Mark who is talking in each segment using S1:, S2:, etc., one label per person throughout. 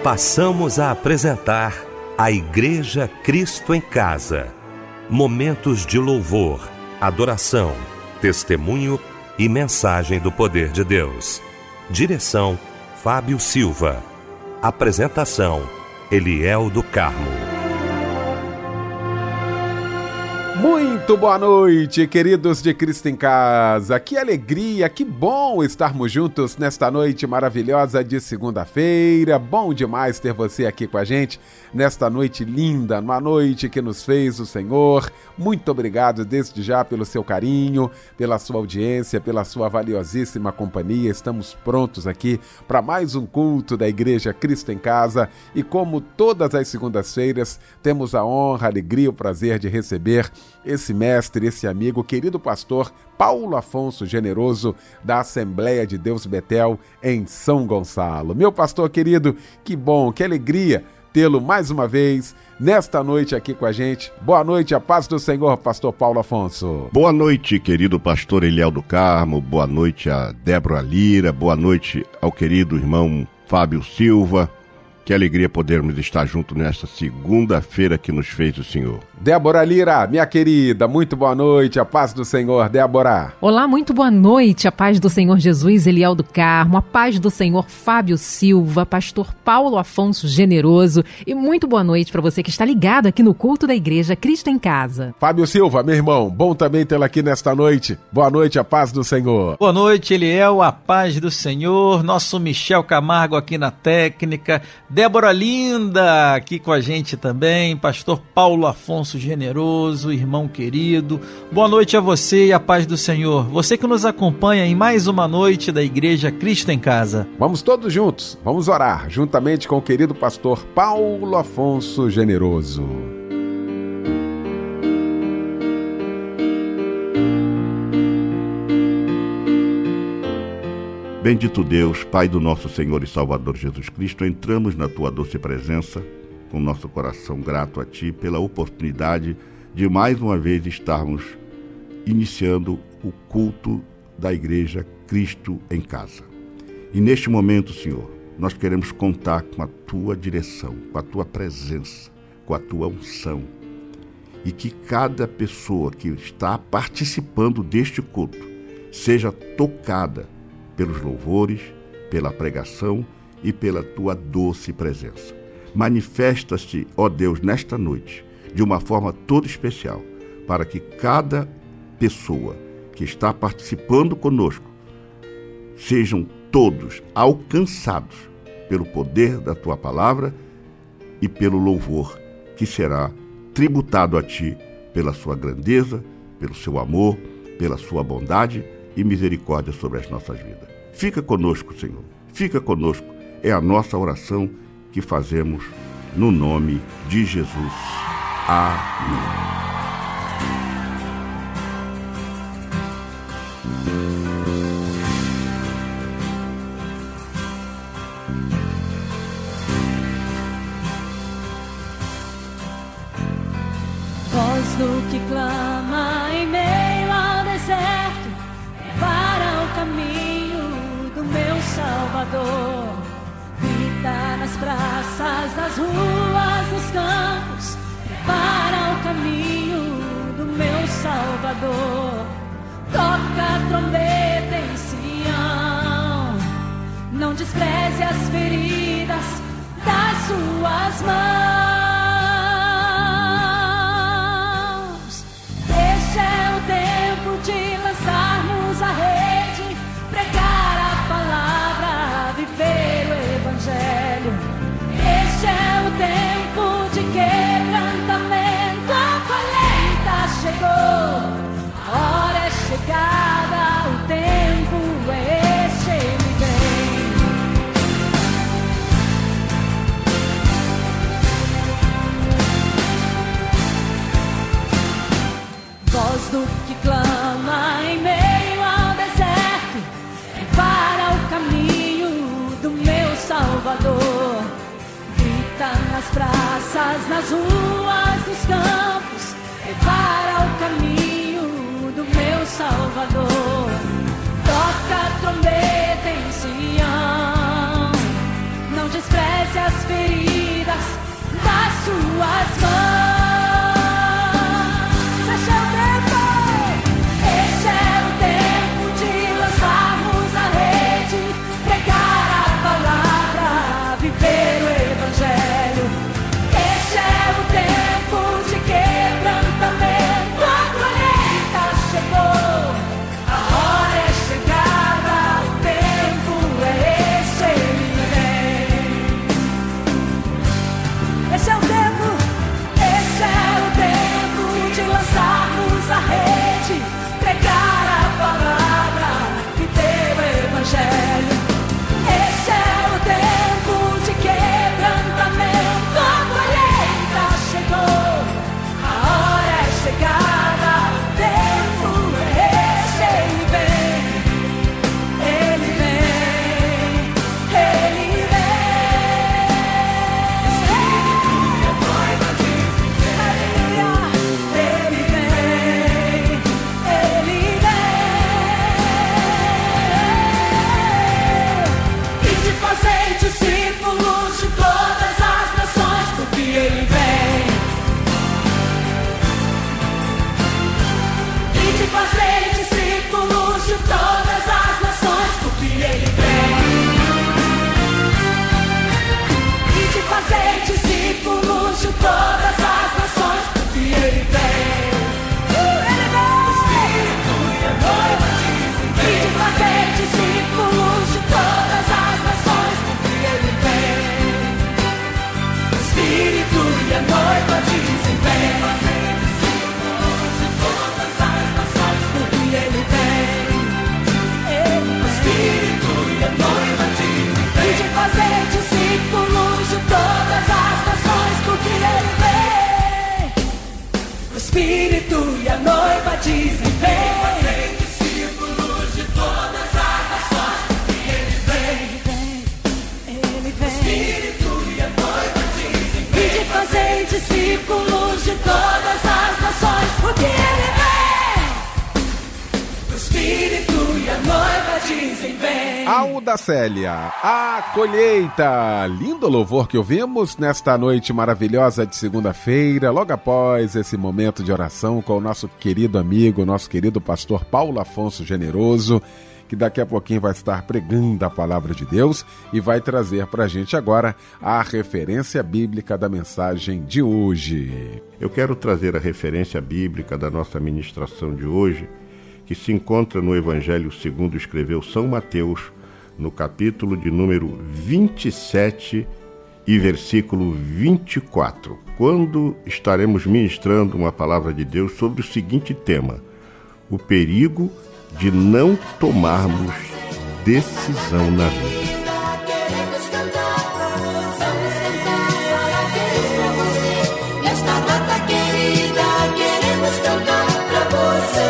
S1: Passamos a apresentar a Igreja Cristo em Casa. Momentos de louvor, adoração, testemunho e mensagem do poder de Deus. Direção: Fábio Silva. Apresentação: Eliel do Carmo.
S2: Muito boa noite, queridos de Cristo em Casa. Que alegria, que bom estarmos juntos nesta noite maravilhosa de segunda-feira. Bom demais ter você aqui com a gente nesta noite linda, numa noite que nos fez o Senhor. Muito obrigado desde já pelo seu carinho, pela sua audiência, pela sua valiosíssima companhia. Estamos prontos aqui para mais um culto da Igreja Cristo em Casa e, como todas as segundas-feiras, temos a honra, a alegria, o prazer de receber esse mestre, esse amigo, querido pastor Paulo Afonso Generoso, da Assembleia de Deus Betel, em São Gonçalo. Meu pastor querido, que bom, que alegria tê-lo mais uma vez nesta noite aqui com a gente. Boa noite, a paz do Senhor, pastor Paulo Afonso.
S3: Boa noite, querido pastor Eliel do Carmo, boa noite a Débora Lira, boa noite ao querido irmão Fábio Silva. Que alegria podermos estar juntos nesta segunda-feira que nos fez o Senhor.
S2: Débora Lira, minha querida, muito boa noite, a paz do Senhor, Débora.
S4: Olá, muito boa noite, a paz do Senhor Jesus, Eliel do Carmo, a paz do Senhor Fábio Silva, pastor Paulo Afonso Generoso, e muito boa noite para você que está ligado aqui no culto da Igreja Cristo em Casa.
S2: Fábio Silva, meu irmão, bom também tê-lo aqui nesta noite. Boa noite, a paz do Senhor.
S5: Boa noite, Eliel, a paz do Senhor, nosso Michel Camargo aqui na técnica, Débora Linda aqui com a gente também, pastor Paulo Afonso Generoso, irmão querido. Boa noite a você e a paz do Senhor. Você que nos acompanha em mais uma noite da Igreja Cristo em Casa.
S2: Vamos todos juntos, vamos orar, juntamente com o querido pastor Paulo Afonso Generoso.
S3: Bendito Deus, Pai do nosso Senhor e Salvador Jesus Cristo, entramos na Tua doce presença, com nosso coração grato a Ti pela oportunidade de mais uma vez estarmos iniciando o culto da Igreja Cristo em Casa. E neste momento, Senhor, nós queremos contar com a Tua direção, com a Tua presença, com a Tua unção. E que cada pessoa que está participando deste culto seja tocada pelos louvores, pela pregação e pela Tua doce presença. Manifesta-te, ó Deus, nesta noite, de uma forma toda especial, para que cada pessoa que está participando conosco sejam todos alcançados pelo poder da Tua palavra e pelo louvor que será tributado a Ti pela Sua grandeza, pelo Seu amor, pela Sua bondade e misericórdia sobre as nossas vidas. Fica conosco, Senhor. Fica conosco. É a nossa oração que fazemos no nome de Jesus. Amém.
S6: Voz do que clama em meio ao deserto, para o caminho do meu Salvador. Grita nas praças, nas ruas, nos campos, para o caminho do meu Salvador. Toca a trombeta em Sião, não despreze as feridas das suas mãos. Este é o tempo de lançarmos a rede, pregar a palavra, viver o Evangelho. Este é o tempo de quebrantamento, a colheita chegou, a hora é chegada, o tempo é este, ele vem. Voz do que clama em meio ao deserto, para o caminho do meu Salvador. Grita nas praças, nas ruas, nos campos, para o caminho do meu Salvador. Toca a trombeta em Sião, não despreze as feridas suas mãos. Este é o tempo, este é o tempo de lançarmos a rede, pregar a palavra, viver o evangelho. Este é o tempo de quebrantamento, a colheita chegou, a hora é chegada, o tempo é este, ele vem. Este é o tempo, este é o tempo de lançarmos a rede, pregar a palavra, viver o evangelho. Este é o tempo de quebrantamento, a colheita chegou, a hora é chegada, o tempo é este, ele vem, ele vem, ele vem. Aleluia, ele vem, ele vem. E de fazer discípulos de todas as nações, porque ele vem. E de fazer discípulos de todas as nações, porque ele vem. E de fazer discípulos de todas as nações, porque ele vem. Ele vem. O Espírito e a noiva dizem vem. E de fazer discípulos de todas as nações, porque ele vem. O Espírito e a noiva dizem vem. Porque ele vem. O Espírito e a noiva dizem vem. E de fazer discípulos de todas as nações, porque ele vem. O Espírito e a noiva dizem vem. Fazer discípulos de todas as nações, porque ele vem. Ele vem. O Espírito e a noiva dizem vem. E de fazer discípulos de todas as nações, porque ele vem. O Espírito e a noiva dizem vem.
S2: Alda Célia, a colheita. Lindo louvor que ouvimos nesta noite maravilhosa de segunda-feira, logo após esse momento de oração com o nosso querido amigo, nosso querido pastor Paulo Afonso Generoso, que daqui a pouquinho vai estar pregando a palavra de Deus e vai trazer para a gente agora a referência bíblica da mensagem de hoje.
S3: Eu quero trazer a referência bíblica da nossa ministração de hoje, que se encontra no Evangelho segundo escreveu São Mateus, no capítulo de número 27 e versículo 24, quando estaremos ministrando uma palavra de Deus sobre o seguinte tema: o perigo de não tomarmos decisão na vida.
S6: Queremos cantar pra você, parabéns pra você. Nesta data querida, queremos cantar pra você.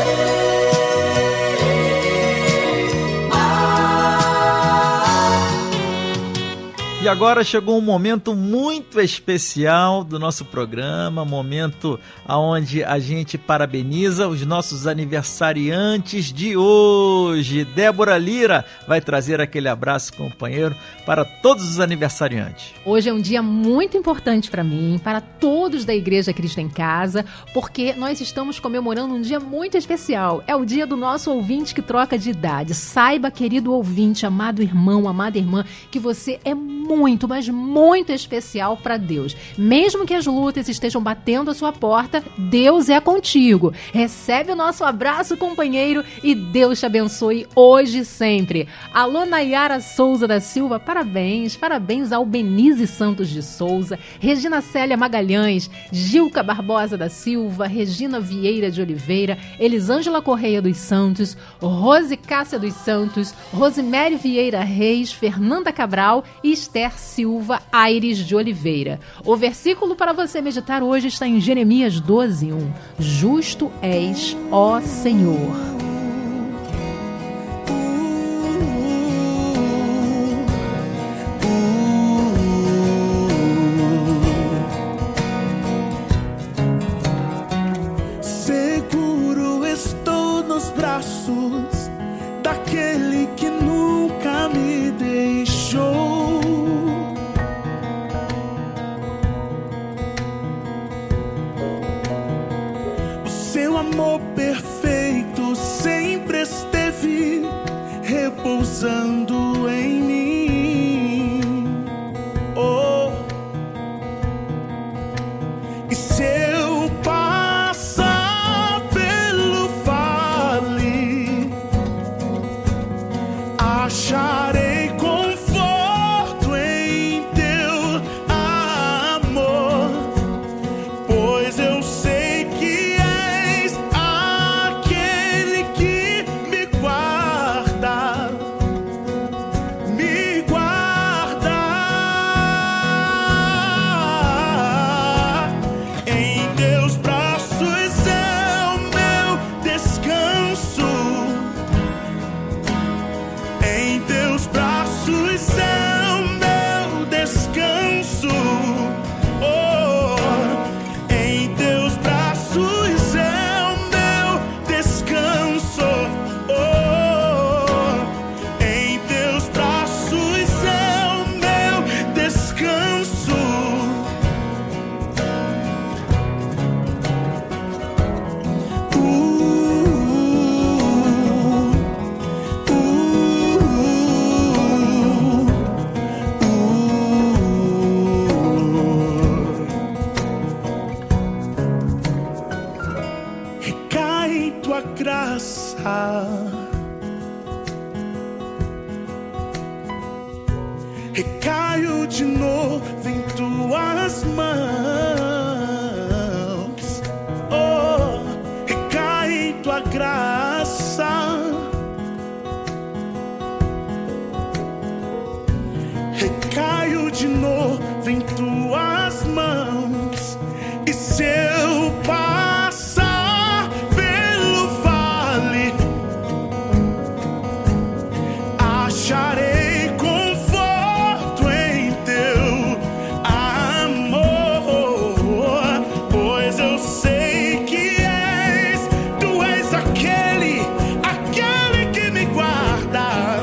S5: E agora chegou um momento muito especial do nosso programa, momento onde a gente parabeniza os nossos aniversariantes de hoje. Débora Lira vai trazer aquele abraço, companheiro, para todos os aniversariantes.
S4: Hoje é um dia muito importante para mim, para todos da Igreja Cristo em Casa, porque nós estamos comemorando um dia muito especial. É o dia do nosso ouvinte que troca de idade. Saiba, querido ouvinte, amado irmão, amada irmã, que você é muito, mas muito especial para Deus. Mesmo que as lutas estejam batendo a sua porta, Deus é contigo. Recebe o nosso abraço, companheiro, e Deus te abençoe hoje e sempre. Alô, Nayara Souza da Silva, parabéns. Parabéns ao Benise Santos de Souza, Regina Célia Magalhães, Gilca Barbosa da Silva, Regina Vieira de Oliveira, Elisângela Correia dos Santos, Rose Cássia dos Santos, Rosemary Vieira Reis, Fernanda Cabral e Esther Silva Aires de Oliveira. O versículo para você meditar hoje está em Jeremias 12:1. Justo és, ó Senhor.
S7: Seguro estou nos braços daquele que nunca me deixou. graça. Recaio de novo em tuas mãos. Oh, recai em tua graça. Recaio de novo em tuas mãos. E se eu passar pelo vale, acharei conforto em teu amor, pois eu sei que tu és aquele que me guarda,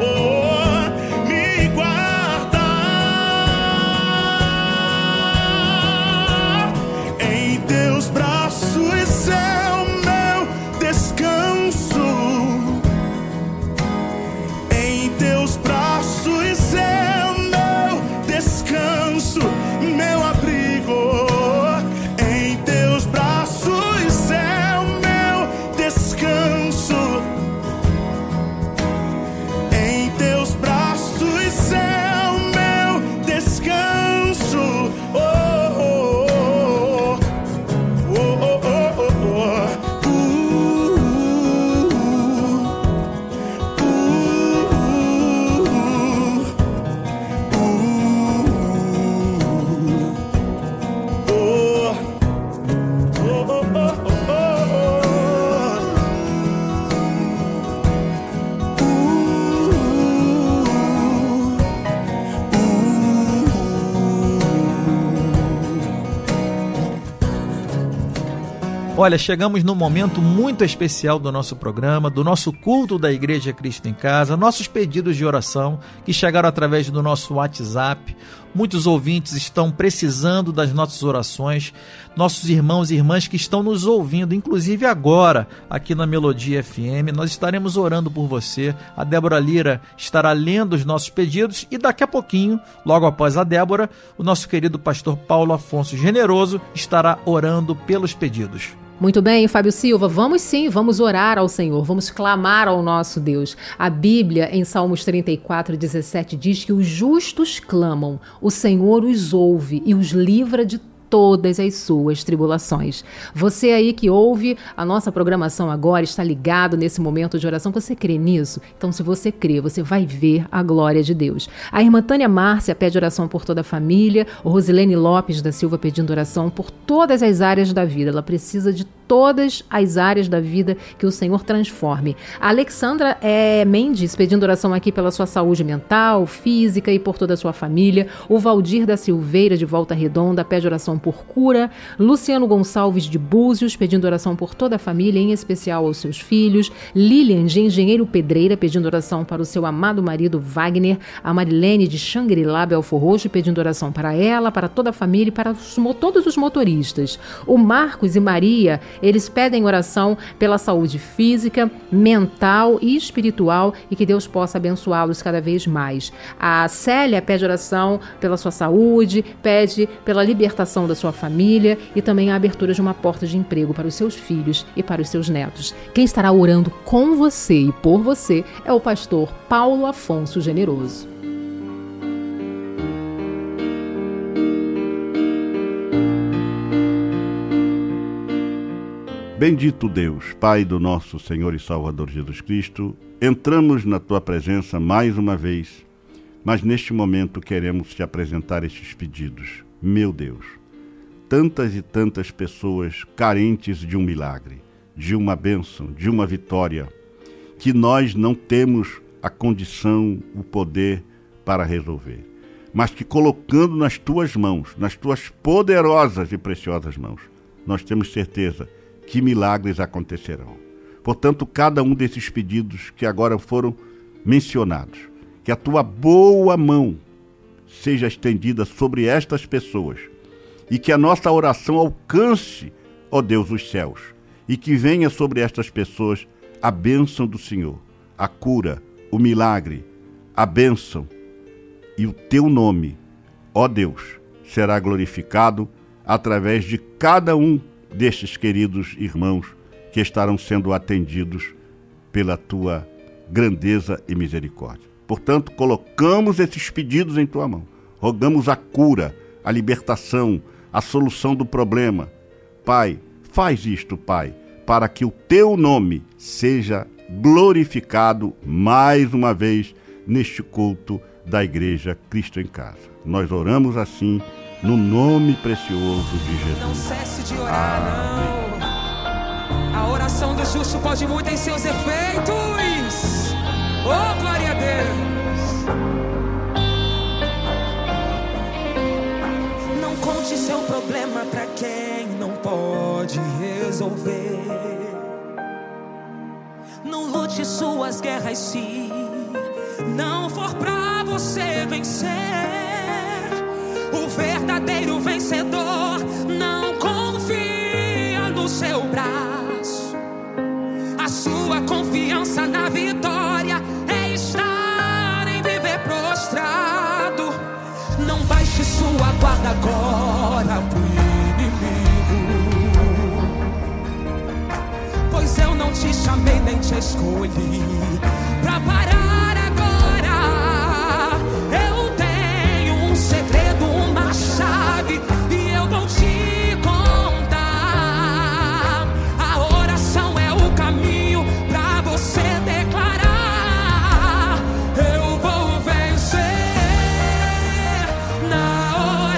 S7: me guarda. Em teus braços é o meu descanso. Em teus braços é o meu descanso, meu abrigo. Em teus braços é o meu descanso. Em teus braços é o meu descanso. Oh, oh, oh, oh, oh, oh, oh.
S5: Olha, chegamos num momento muito especial do nosso programa, do nosso culto da Igreja Cristo em Casa, nossos pedidos de oração que chegaram através do nosso WhatsApp. Muitos ouvintes estão precisando das nossas orações, nossos irmãos e irmãs que estão nos ouvindo, inclusive agora, aqui na Melodia FM, nós estaremos orando por você. A Débora Lira estará lendo os nossos pedidos e daqui a pouquinho, logo após a Débora, o nosso querido pastor Paulo Afonso Generoso estará orando pelos pedidos.
S4: Muito bem, Fábio Silva, vamos sim, vamos orar ao Senhor, vamos clamar ao nosso Deus. A Bíblia, em Salmos 34:17, diz que os justos clamam, o Senhor os ouve e os livra de todas as suas tribulações. Você aí que ouve a nossa programação agora, está ligado nesse momento de oração, você crê nisso? Então, se você crê, você vai ver a glória de Deus. A irmã Tânia Márcia pede oração por toda a família, o Rosilene Lopes da Silva pedindo oração por todas as áreas da vida. Ela precisa de todas as áreas da vida que o Senhor transforme. A Alexandra Mendes pedindo oração aqui pela sua saúde mental, física e por toda a sua família. O Valdir da Silveira de Volta Redonda pede oração por cura. Luciano Gonçalves de Búzios pedindo oração por toda a família, em especial aos seus filhos. Lilian de Engenheiro Pedreira pedindo oração para o seu amado marido Wagner. A Marilene de Xangri-Lá, Belfor Roxo, pedindo oração para ela, para toda a família e para todos os motoristas. O Marcos e Maria, eles pedem oração pela saúde física, mental e espiritual e que Deus possa abençoá-los cada vez mais. A Célia pede oração pela sua saúde, pede pela libertação da sua família e também a abertura de uma porta de emprego para os seus filhos e para os seus netos. Quem estará orando com você e por você é o pastor Paulo Afonso Generoso.
S3: Bendito Deus, Pai do nosso Senhor e Salvador Jesus Cristo, entramos na Tua presença mais uma vez, mas neste momento queremos Te apresentar estes pedidos. Meu Deus, tantas e tantas pessoas carentes de um milagre, de uma bênção, de uma vitória, que nós não temos a condição, o poder para resolver, mas que colocando nas Tuas mãos, nas Tuas poderosas e preciosas mãos, nós temos certeza que milagres acontecerão. Portanto, cada um desses pedidos que agora foram mencionados, que a Tua boa mão seja estendida sobre estas pessoas e que a nossa oração alcance, ó Deus, os céus, e que venha sobre estas pessoas a bênção do Senhor, a cura, o milagre, a bênção, e o Teu nome, ó Deus, será glorificado através de cada um destes queridos irmãos que estarão sendo atendidos pela tua grandeza e misericórdia. Portanto, colocamos esses pedidos em tua mão. Rogamos a cura, a libertação, a solução do problema. Pai, faz isto, Pai, para que o teu nome seja glorificado mais uma vez neste culto da Igreja Cristo em Casa. Nós oramos assim no nome precioso de Jesus.
S8: Não cesse de orar, não. A oração do justo pode muito em seus efeitos. Oh, glória a Deus. Não conte seu problema pra quem não pode resolver. Não lute suas guerras se não for pra você vencer. O verdadeiro vencedor não confia no seu braço. A sua confiança na vitória é estar em viver prostrado. Não baixe sua guarda agora pro inimigo, pois eu não te chamei nem te escolhi pra parar agora. Eu tenho um segredo, uma chave, e eu vou te contar. A oração é o caminho pra você declarar: eu vou vencer na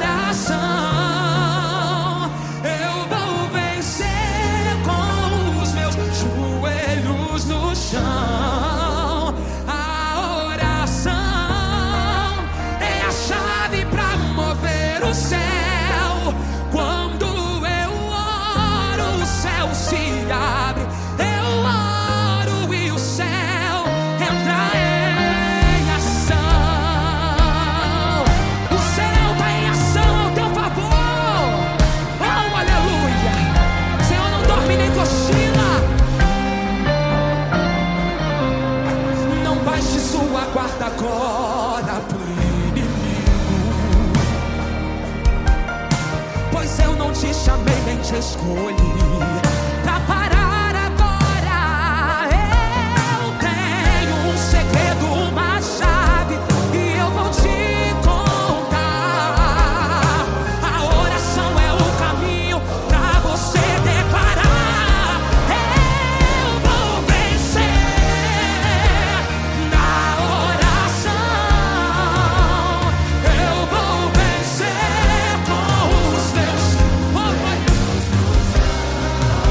S8: oração. Eu vou vencer com os meus joelhos no chão. A oração é a chave pra mover o céu. Quando eu oro, o céu se abre. Eu oro e o céu entra em ação. O céu tá em ação ao teu favor. Oh, aleluia. O Senhor não dorme nem cochila. Não baixe sua guarda agora pro inimigo, pois eu não te chamei nem te escolhi pra parar agora. Eu tenho um segredo, uma chave, e eu vou te contar. A oração é o caminho pra você declarar: eu vou vencer na oração. Eu vou vencer com os meus.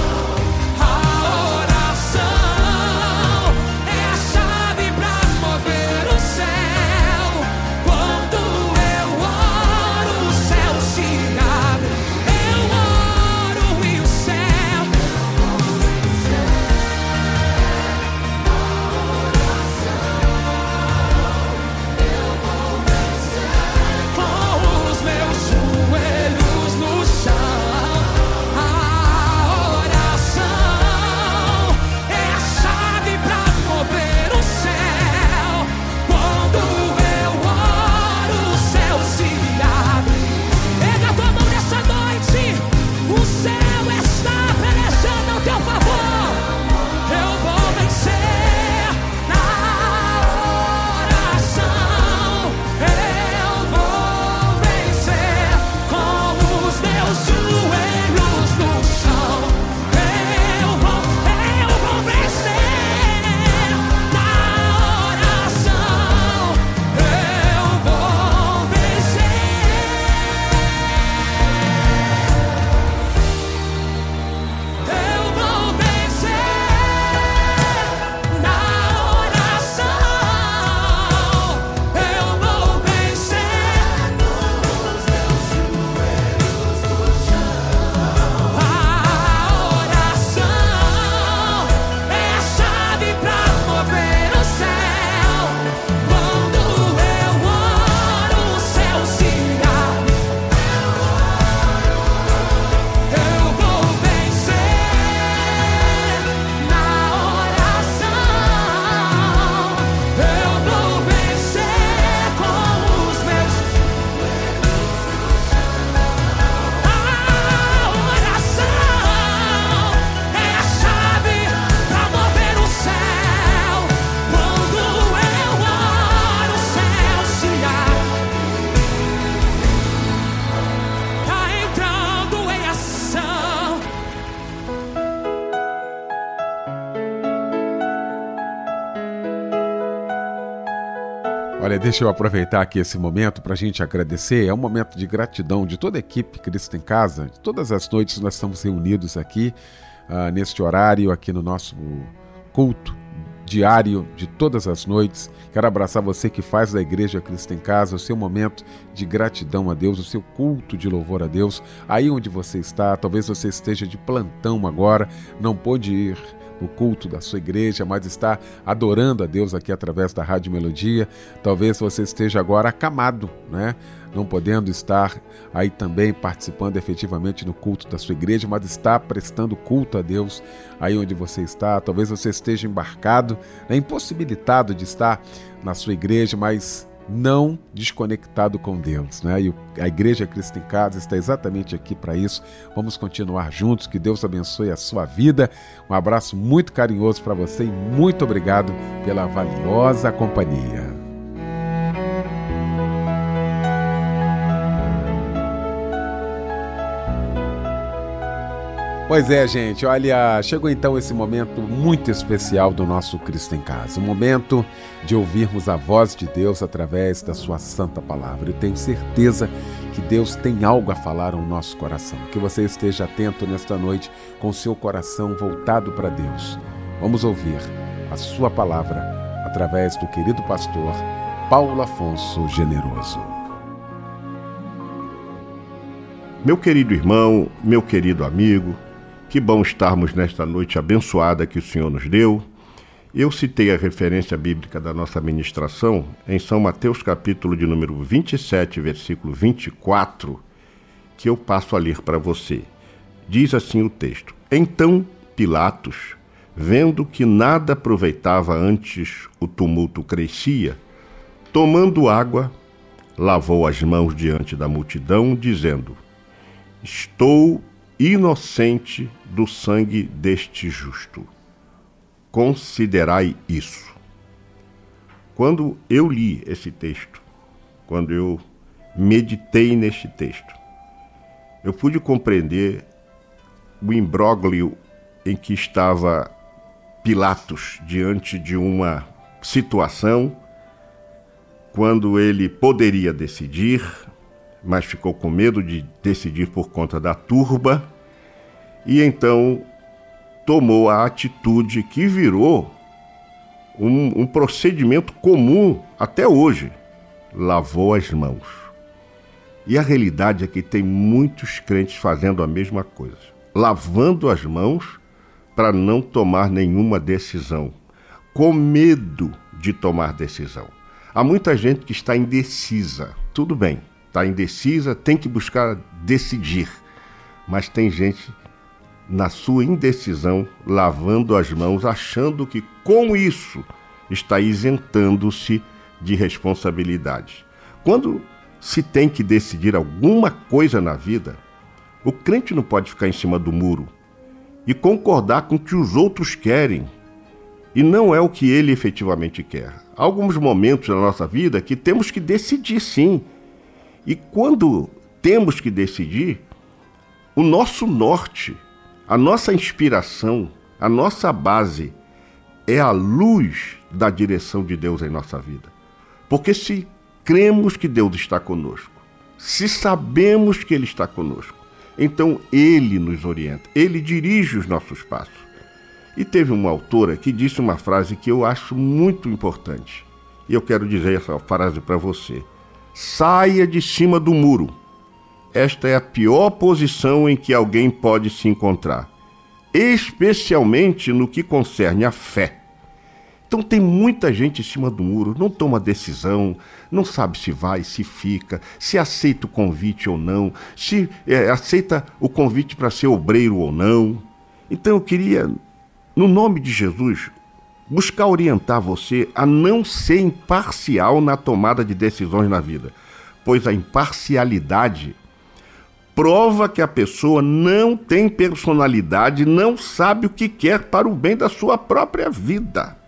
S2: Olha, deixa eu aproveitar aqui esse momento para a gente agradecer. É um momento de gratidão de toda a equipe Cristo em Casa. Todas as noites nós estamos reunidos aqui, neste horário, aqui no nosso culto diário de todas as noites. Quero abraçar você que faz da Igreja Cristo em Casa o seu momento de gratidão a Deus, o seu culto de louvor a Deus. Aí onde você está, talvez você esteja de plantão agora, não pôde ir no culto da sua igreja, mas está adorando a Deus aqui através da Rádio Melodia. Talvez você esteja agora acamado, né? Não podendo estar aí também participando efetivamente no culto da sua igreja, mas está prestando culto a Deus aí onde você está. Talvez você esteja embarcado, né? Impossibilitado de estar na sua igreja, mas não desconectado com Deus, né? E a Igreja Cristo em Casa está exatamente aqui para isso. Vamos continuar juntos, que Deus abençoe a sua vida. Um abraço muito carinhoso para você e muito obrigado pela valiosa companhia. Pois é, gente, olha, chegou então esse momento muito especial do nosso Cristo em Casa, um momento de ouvirmos a voz de Deus através da sua santa palavra. Eu tenho certeza que Deus tem algo a falar ao nosso coração, que você esteja atento nesta noite com o seu coração voltado para Deus. Vamos ouvir a sua palavra através do querido pastor Paulo Afonso Generoso.
S3: Meu querido irmão, meu querido amigo, que bom estarmos nesta noite abençoada que o Senhor nos deu. Eu citei a referência bíblica da nossa ministração em São Mateus capítulo de número 27, versículo 24, que eu passo a ler para você. Diz assim o texto: Então Pilatos, vendo que nada aproveitava antes o tumulto crescia, tomando água, lavou as mãos diante da multidão, dizendo: Estou inocente do sangue deste justo. Considerai isso. Quando eu li esse texto, quando eu meditei neste texto, eu pude compreender o imbróglio em que estava Pilatos diante de uma situação quando ele poderia decidir, mas ficou com medo de decidir por conta da turba, e então tomou a atitude que virou um procedimento comum até hoje: lavou as mãos. E a realidade é que tem muitos crentes fazendo a mesma coisa, lavando as mãos para não tomar nenhuma decisão, com medo de tomar decisão. Há muita gente que está indecisa, tudo bem, está indecisa, tem que buscar decidir. Mas tem gente, na sua indecisão, lavando as mãos, achando que com isso está isentando-se de responsabilidade. Quando se tem que decidir alguma coisa na vida, o crente não pode ficar em cima do muro e concordar com o que os outros querem, e não é o que ele efetivamente quer. Há alguns momentos na nossa vida que temos que decidir, sim. E quando temos que decidir, o nosso norte, a nossa inspiração, a nossa base é a luz da direção de Deus em nossa vida. Porque se cremos que Deus está conosco, se sabemos que Ele está conosco, então Ele nos orienta, Ele dirige os nossos passos. E teve uma autora que disse uma frase que eu acho muito importante. E eu quero dizer essa frase para você: saia de cima do muro. Esta é a pior posição em que alguém pode se encontrar, especialmente no que concerne a fé. Então tem muita gente em cima do muro, não toma decisão, não sabe se vai, se fica, se aceita o convite ou não, se aceita o convite para ser obreiro ou não. Então eu queria, no nome de Jesus, buscar orientar você a não ser imparcial na tomada de decisões na vida, pois a imparcialidade prova que a pessoa não tem personalidade, não sabe o que quer para o bem da sua própria vida.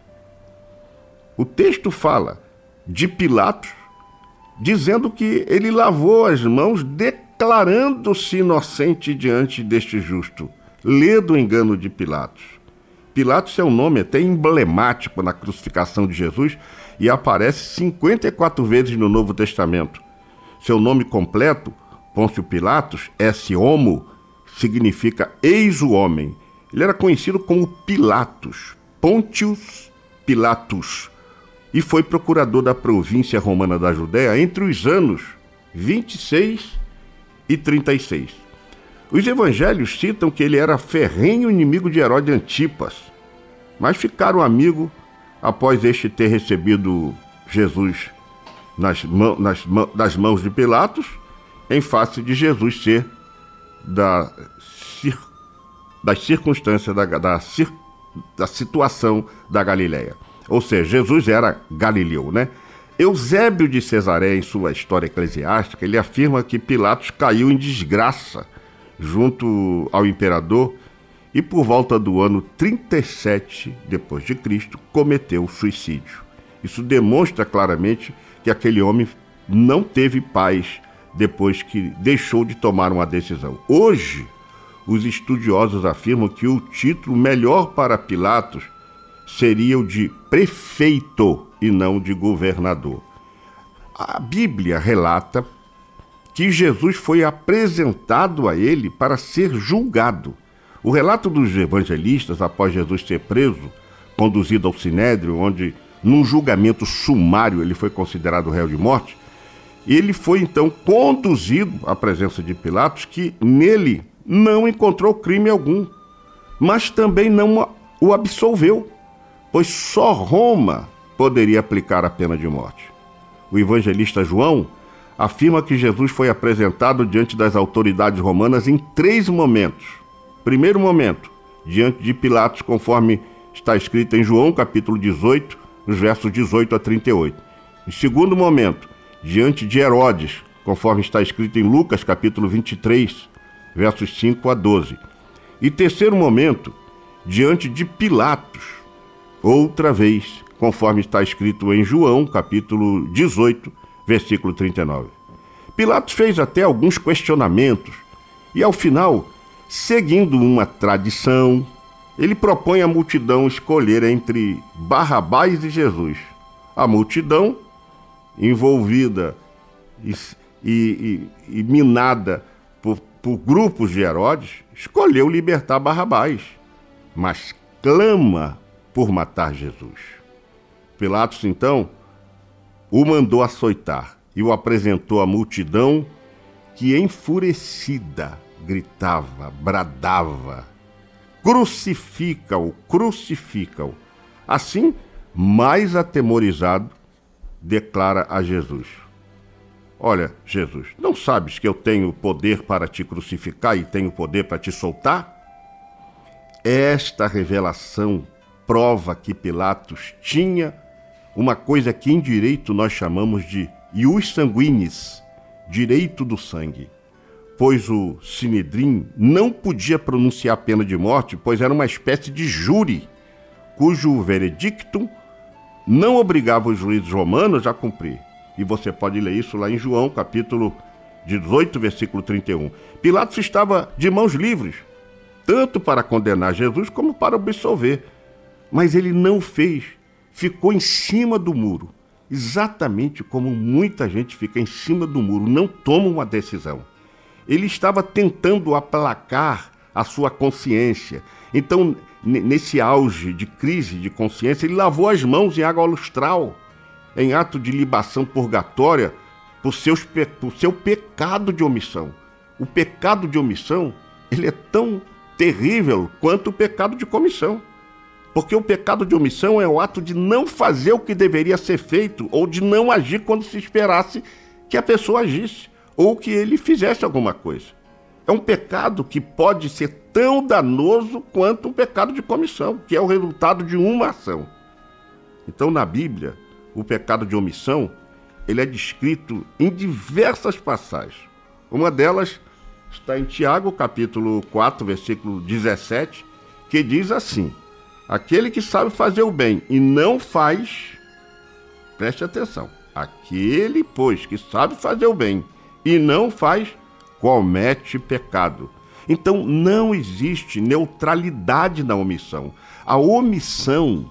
S3: O texto fala de Pilatos, dizendo que ele lavou as mãos, declarando-se inocente diante deste justo. Lê do engano de Pilatos. Pilatos é um nome até emblemático na crucificação de Jesus e aparece 54 vezes no Novo Testamento. Seu nome completo, Pôncio Pilatos, esse homo, significa eis o homem. Ele era conhecido como Pilatos, Pontius Pilatus, e foi procurador da província romana da Judéia entre os anos 26 e 36. Os evangelhos citam que ele era ferrenho inimigo de Herodes Antipas, mas ficaram amigos após este ter recebido Jesus das mãos de Pilatos, em face de Jesus ser das circunstâncias da situação da Galileia. Ou seja, Jesus era galileu, né? Eusébio de Cesareia, em sua história eclesiástica, ele afirma que Pilatos caiu em desgraça junto ao imperador e por volta do ano 37 depois de Cristo cometeu suicídio. Isso demonstra claramente que aquele homem não teve paz depois que deixou de tomar uma decisão. Hoje, os estudiosos afirmam que o título melhor para Pilatos seria o de prefeito e não de governador. A Bíblia relata que Jesus foi apresentado a ele para ser julgado. O relato dos evangelistas, após Jesus ser preso, conduzido ao Sinédrio, onde, num julgamento sumário, ele foi considerado réu de morte, ele foi então conduzido à presença de Pilatos, que nele não encontrou crime algum, mas também não o absolveu, pois só Roma poderia aplicar a pena de morte. O evangelista João afirma que Jesus foi apresentado diante das autoridades romanas em 3 momentos. Primeiro momento, diante de Pilatos, conforme está escrito em João, capítulo 18, nos versos 18 a 38. Em segundo momento, diante de Herodes, conforme está escrito em Lucas, capítulo 23, versos 5 a 12. E terceiro momento, diante de Pilatos, outra vez, conforme está escrito em João, capítulo 18, versículo 39. Pilatos fez até alguns questionamentos e, ao final, seguindo uma tradição, ele propõe à multidão escolher entre Barrabás e Jesus. A multidão, envolvida e minada por grupos de Herodes, escolheu libertar Barrabás, mas clama por matar Jesus. Pilatos, então, o mandou açoitar e o apresentou à multidão que, enfurecida, gritava, bradava: crucifica-o, crucifica-o. Assim, mais atemorizado, declara a Jesus: olha, Jesus, não sabes que eu tenho poder para te crucificar e tenho poder para te soltar? Esta revelação prova que Pilatos tinha uma coisa que em direito nós chamamos de ius sanguinis, direito do sangue, pois o Sinedrim não podia pronunciar a pena de morte, pois era uma espécie de júri, cujo veredictum não obrigava os juízes romanos a cumprir. E você pode ler isso lá em João, capítulo 18, versículo 31. Pilatos estava de mãos livres, tanto para condenar Jesus como para absolver. Mas ele não fez, ficou em cima do muro, exatamente como muita gente fica em cima do muro, não toma uma decisão. Ele estava tentando aplacar a sua consciência. Então, nesse auge de crise de consciência, ele lavou as mãos em água lustral, em ato de libação purgatória, por seu pecado de omissão. O pecado de omissão, ele é tão terrível quanto o pecado de comissão. Porque o pecado de omissão é o ato de não fazer o que deveria ser feito, ou de não agir quando se esperasse que a pessoa agisse, ou que ele fizesse alguma coisa. É um pecado que pode ser tão danoso quanto um pecado de comissão, que é o resultado de uma ação. Então, na Bíblia, o pecado de omissão, ele é descrito em diversas passagens. Uma delas está em Tiago, capítulo 4, versículo 17, que diz assim: aquele que sabe fazer o bem e não faz, preste atenção, aquele, pois, que sabe fazer o bem e não faz, comete pecado. Então não existe neutralidade na omissão. A omissão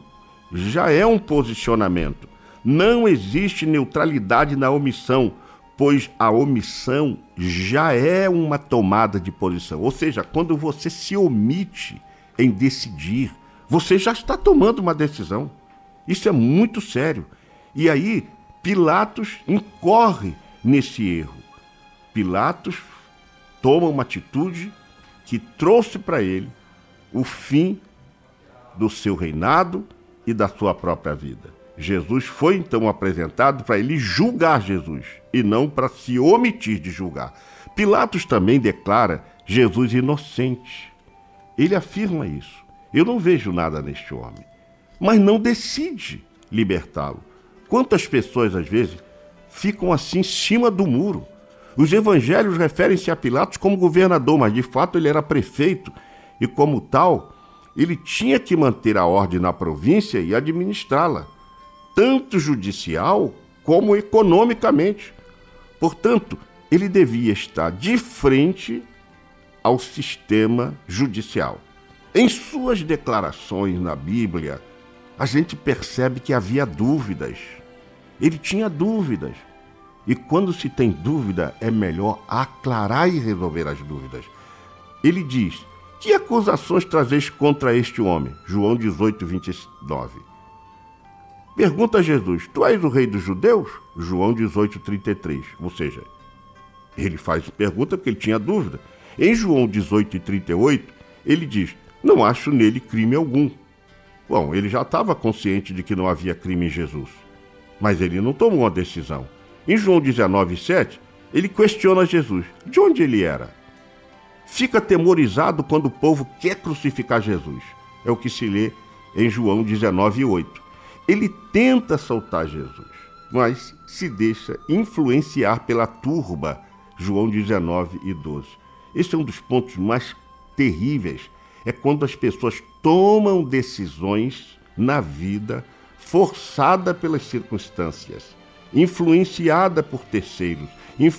S3: já é um posicionamento. Não existe neutralidade na omissão, pois a omissão já é uma tomada de posição. Ou seja, quando você se omite em decidir, você já está tomando uma decisão. Isso é muito sério. E aí, Pilatos incorre nesse erro. Pilatos toma uma atitude que trouxe para ele o fim do seu reinado e da sua própria vida. Jesus foi então apresentado para ele julgar Jesus e não para se omitir de julgar. Pilatos também declara Jesus inocente. Ele afirma isso. Eu não vejo nada neste homem, mas não decide libertá-lo. Quantas pessoas, às vezes, ficam assim em cima do muro? Os evangelhos referem-se a Pilatos como governador, mas de fato ele era prefeito e, como tal, ele tinha que manter a ordem na província e administrá-la, tanto judicial como economicamente. Portanto, ele devia estar de frente ao sistema judicial. Em suas declarações na Bíblia, a gente percebe que havia dúvidas. Ele tinha dúvidas. E quando se tem dúvida, é melhor aclarar e resolver as dúvidas. Ele diz: que acusações trazeis contra este homem? João 18, 29. Pergunta a Jesus: tu és o rei dos judeus? João 18, 33. Ou seja, ele faz pergunta porque ele tinha dúvida. Em João 18, 38, ele diz: não acho nele crime algum. Bom, ele já estava consciente de que não havia crime em Jesus, mas ele não tomou uma decisão. Em João 19, 7, ele questiona Jesus. De onde ele era? Fica atemorizado quando o povo quer crucificar Jesus. É o que se lê em João 19, 8. Ele tenta soltar Jesus, mas se deixa influenciar pela turba. João 19 e 12. Esse é um dos pontos mais terríveis. É quando as pessoas tomam decisões na vida forçada pelas circunstâncias, influenciada por terceiros,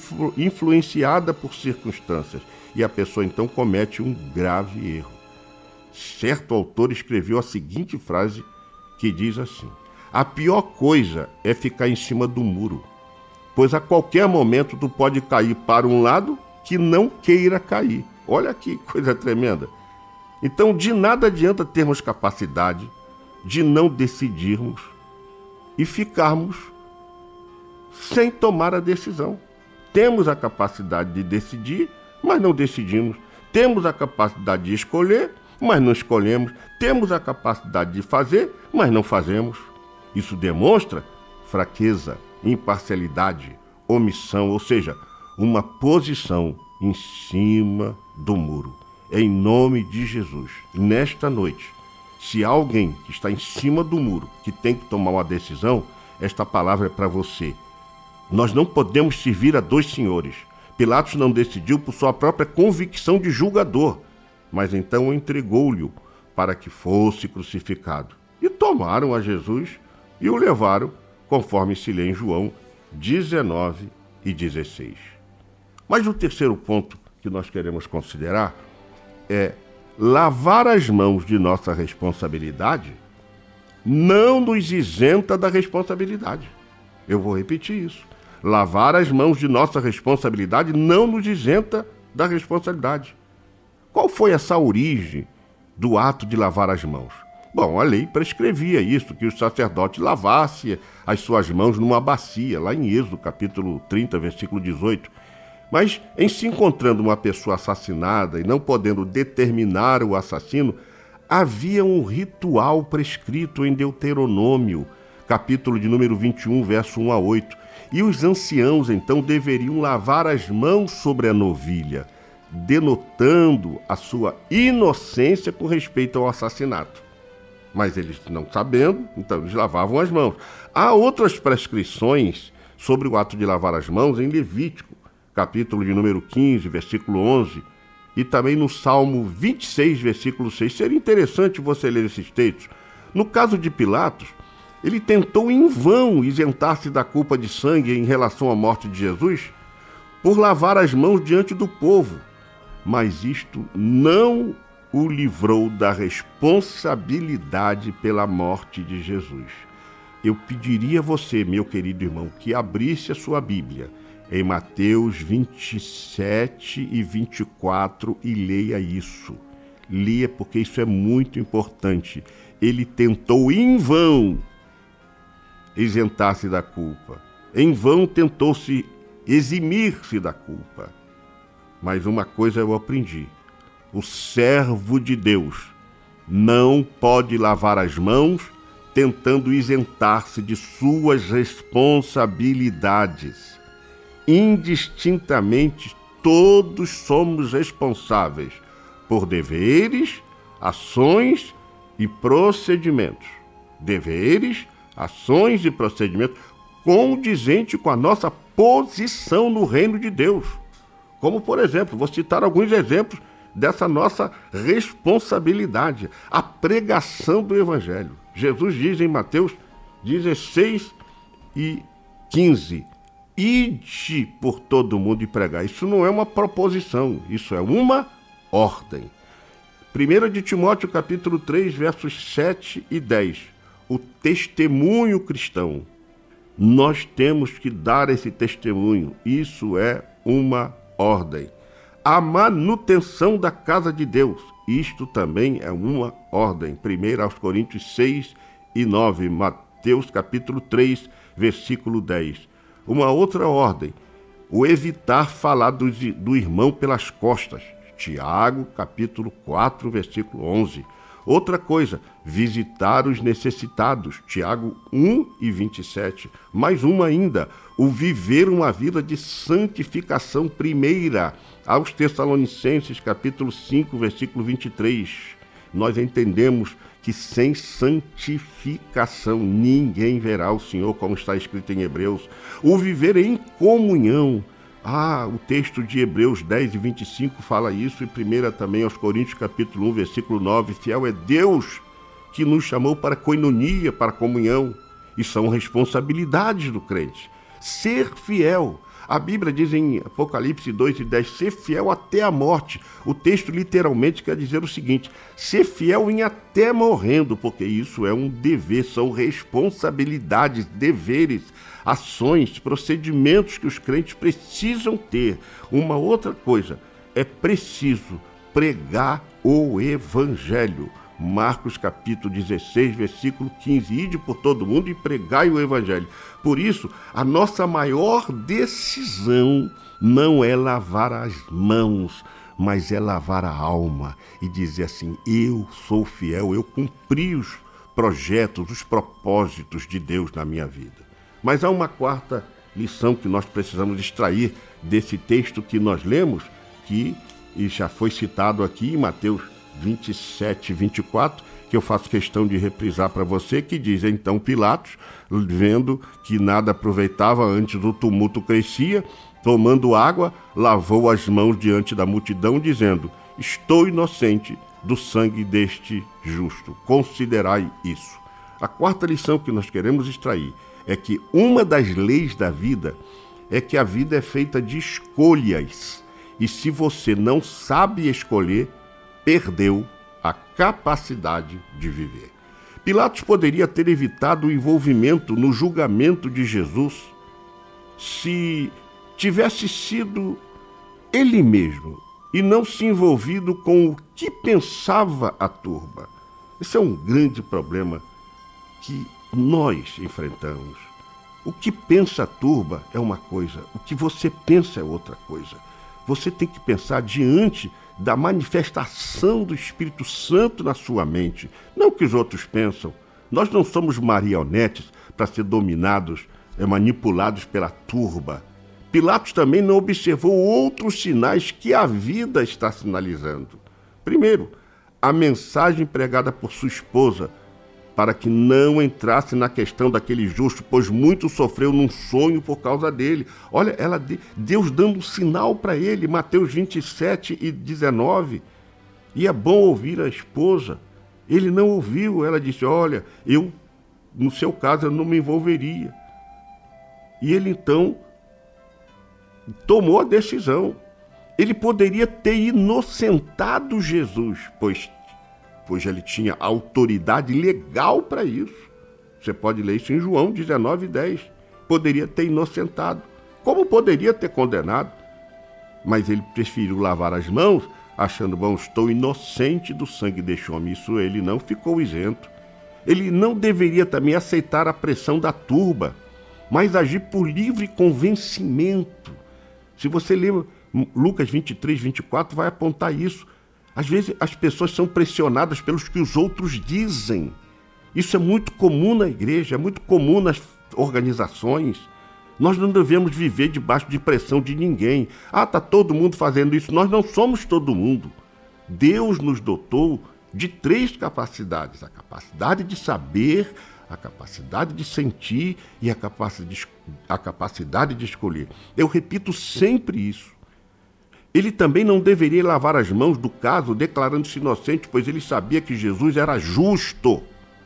S3: influenciada por circunstâncias, e a pessoa então comete um grave erro. Certo autor escreveu a seguinte frase que diz assim: a pior coisa é ficar em cima do muro, pois a qualquer momento tu pode cair para um lado que não queira cair. Olha que coisa tremenda. Então, de nada adianta termos capacidade de não decidirmos e ficarmos sem tomar a decisão. Temos a capacidade de decidir, mas não decidimos. Temos a capacidade de escolher, mas não escolhemos. Temos a capacidade de fazer, mas não fazemos. Isso demonstra fraqueza, imparcialidade, omissão, ou seja, uma posição em cima do muro. Em nome de Jesus, nesta noite, se há alguém que está em cima do muro, que tem que tomar uma decisão, esta palavra é para você. Nós não podemos servir a dois senhores. Pilatos não decidiu por sua própria convicção de julgador, mas então entregou-lhe para que fosse crucificado. E tomaram a Jesus e o levaram, conforme se lê em João 19 e 16. Mas o terceiro ponto que nós queremos considerar é lavar as mãos de nossa responsabilidade não nos isenta da responsabilidade. Eu vou repetir isso. Lavar as mãos de nossa responsabilidade não nos isenta da responsabilidade. Qual foi essa origem do ato de lavar as mãos? Bom, a lei prescrevia isso, que o sacerdote lavasse as suas mãos numa bacia, lá em Êxodo, capítulo 30, versículo 18. Mas, em se encontrando uma pessoa assassinada e não podendo determinar o assassino, havia um ritual prescrito em Deuteronômio, capítulo de número 21, verso 1 a 8. E os anciãos, então, deveriam lavar as mãos sobre a novilha, denotando a sua inocência com respeito ao assassinato. Mas eles não sabendo, então eles lavavam as mãos. Há outras prescrições sobre o ato de lavar as mãos em Levítico, capítulo de número 15, versículo 11, e também no Salmo 26, versículo 6. Seria interessante você ler esses textos. No caso de Pilatos, ele tentou em vão isentar-se da culpa de sangue em relação à morte de Jesus por lavar as mãos diante do povo. mas isto não o livrou da responsabilidade pela morte de Jesus. Eu pediria a você, meu querido irmão, que abrisse a sua Bíblia em Mateus 27 e 24 e leia isso. Leia, porque isso é muito importante. Ele tentou em vão isentar-se da culpa. Em vão tentou se eximir-se da culpa. Mas uma coisa eu aprendi: o servo de Deus não pode lavar as mãos tentando isentar-se de suas responsabilidades. Indistintamente, todos somos responsáveis por deveres, ações e procedimentos. Deveres, ações e procedimentos condizentes com a nossa posição no reino de Deus. Como, por exemplo, vou citar alguns exemplos dessa nossa responsabilidade. A pregação do Evangelho. Jesus diz em Mateus 16 e 15, ide por todo mundo e pregar. Isso não é uma proposição, isso é uma ordem. 1 de Timóteo capítulo 3, versos 7 e 10. O testemunho cristão. Nós temos que dar esse testemunho. Isso é uma ordem. A manutenção da casa de Deus. Isto também é uma ordem. 1 aos Coríntios 6 e 9. Mateus capítulo 3, versículo 10. Uma outra ordem. O evitar falar do irmão pelas costas. Tiago capítulo 4, versículo 11. Outra coisa, visitar os necessitados, Tiago 1 e 27. Mais uma ainda, o viver uma vida de santificação primeira, aos Tessalonicenses, capítulo 5, versículo 23. Nós entendemos que sem santificação ninguém verá o Senhor, como está escrito em Hebreus. O viver em comunhão. O texto de Hebreus 10 e 25 fala isso, e 1 também aos Coríntios capítulo 1, versículo 9, fiel é Deus que nos chamou para coinonia, para comunhão, e são responsabilidades do crente. Ser fiel, a Bíblia diz em Apocalipse 2 e 10, ser fiel até a morte. O texto literalmente quer dizer o seguinte, ser fiel em até morrendo, porque isso é um dever, são responsabilidades, deveres, ações, procedimentos que os crentes precisam ter. Uma outra coisa, é preciso pregar o Evangelho. Marcos capítulo 16, versículo 15, ide por todo mundo e pregai o Evangelho. Por isso, a nossa maior decisão não é lavar as mãos, mas é lavar a alma e dizer assim, eu sou fiel, eu cumpri os projetos, os propósitos de Deus na minha vida. Mas há uma quarta lição que nós precisamos extrair desse texto que nós lemos, que já foi citado aqui em Mateus 27 e 24, que eu faço questão de reprisar para você, que diz, então Pilatos, vendo que nada aproveitava, antes o tumulto crescia, tomando água, lavou as mãos diante da multidão, dizendo, estou inocente do sangue deste justo, considerai isso. A quarta lição que nós queremos extrair é que uma das leis da vida é que a vida é feita de escolhas, e se você não sabe escolher, perdeu a capacidade de viver. Pilatos poderia ter evitado o envolvimento no julgamento de Jesus se tivesse sido ele mesmo e não se envolvido com o que pensava a turba. Esse é um grande problema que nós enfrentamos. O que pensa a turba é uma coisa, o que você pensa é outra coisa. Você tem que pensar diante da manifestação do Espírito Santo na sua mente, não o que os outros pensam. Nós não somos marionetes para ser dominados, manipulados pela turba. Pilatos também não observou outros sinais que a vida está sinalizando. Primeiro, a mensagem pregada por sua esposa, para que não entrasse na questão daquele justo, pois muito sofreu num sonho por causa dele. Olha, Deus dando um sinal para ele, Mateus 27 e 19. E é bom ouvir a esposa. Ele não ouviu, ela disse, olha, no seu caso, eu não me envolveria. E ele então tomou a decisão. Ele poderia ter inocentado Jesus, pois ele tinha autoridade legal para isso. Você pode ler isso em João 19:10. Poderia ter inocentado, como poderia ter condenado. Mas ele preferiu lavar as mãos, achando, bom, estou inocente do sangue deste homem. Isso ele não ficou isento. Ele não deveria também aceitar a pressão da turba, mas agir por livre convencimento. Se você ler Lucas 23:24, vai apontar isso. Às vezes as pessoas são pressionadas pelos que os outros dizem. Isso é muito comum na igreja, é muito comum nas organizações. Nós não devemos viver debaixo de pressão de ninguém. Está todo mundo fazendo isso. Nós não somos todo mundo. Deus nos dotou de 3 capacidades: a capacidade de saber, a capacidade de sentir e a capacidade de escolher. Eu repito sempre isso. Ele também não deveria lavar as mãos do caso declarando-se inocente, pois ele sabia que Jesus era justo,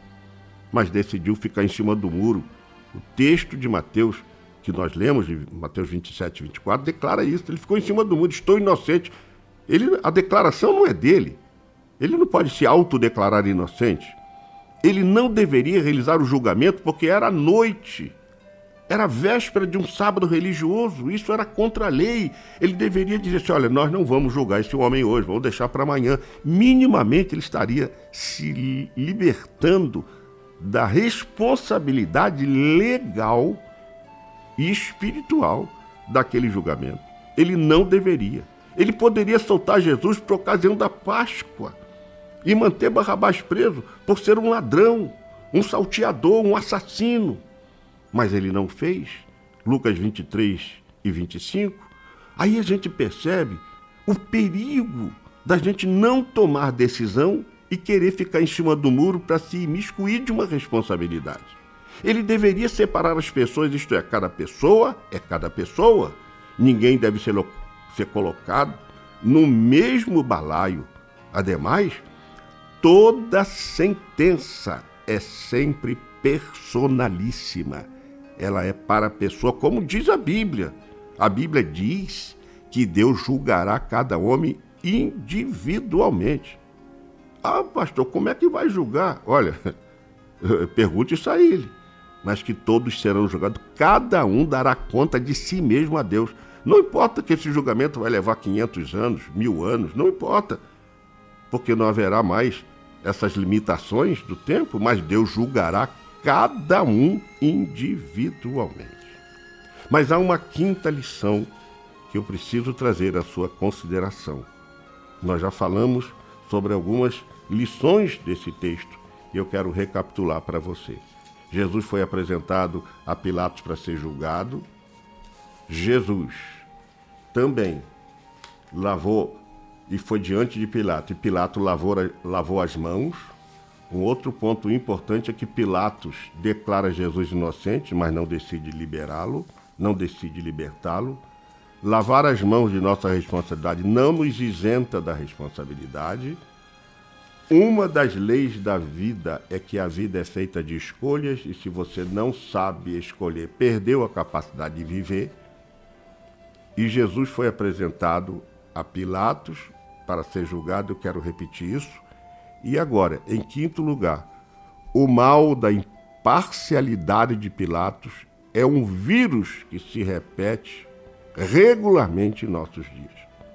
S3: mas decidiu ficar em cima do muro. O texto de Mateus, que nós lemos, de Mateus 27:24, declara isso. Ele ficou em cima do muro: estou inocente. A declaração não é dele. Ele não pode se autodeclarar inocente. Ele não deveria realizar o julgamento porque era noite. Era véspera de um sábado religioso. Isso era contra a lei. Ele deveria dizer assim: olha, nós não vamos julgar esse homem hoje, vamos deixar para amanhã. Minimamente ele estaria se libertando da responsabilidade legal e espiritual daquele julgamento. Ele não deveria. Ele poderia soltar Jesus por ocasião da Páscoa e manter Barrabás preso por ser um ladrão, um salteador, um assassino. Mas ele não fez. Lucas 23:25. Aí a gente percebe o perigo da gente não tomar decisão e querer ficar em cima do muro para se imiscuir de uma responsabilidade. Ele deveria separar as pessoas, isto é, cada pessoa é cada pessoa. Ninguém deve ser colocado no mesmo balaio. Ademais, toda sentença é sempre personalíssima. Ela é para a pessoa, como diz a Bíblia. A Bíblia diz que Deus julgará cada homem individualmente. Pastor, como é que vai julgar? Olha, pergunte isso a ele. Mas que todos serão julgados, cada um dará conta de si mesmo a Deus. Não importa que esse julgamento vai levar 500 anos, 1000 anos, não importa. Porque não haverá mais essas limitações do tempo, mas Deus julgará cada um individualmente. Mas há uma quinta lição que eu preciso trazer à sua consideração. Nós já falamos sobre algumas lições desse texto e eu quero recapitular para você. Jesus foi apresentado a Pilatos para ser julgado. Jesus também lavou e foi diante de Pilatos, e Pilatos lavou as mãos. Um outro ponto importante é que Pilatos declara Jesus inocente, mas não decide liberá-lo, não decide libertá-lo. Lavar as mãos de nossa responsabilidade não nos isenta da responsabilidade. Uma das leis da vida é que a vida é feita de escolhas, e se você não sabe escolher, perdeu a capacidade de viver. E Jesus foi apresentado a Pilatos para ser julgado, eu quero repetir isso. E agora, em quinto lugar, o mal da imparcialidade de Pilatos é um vírus que se repete regularmente em nossos dias.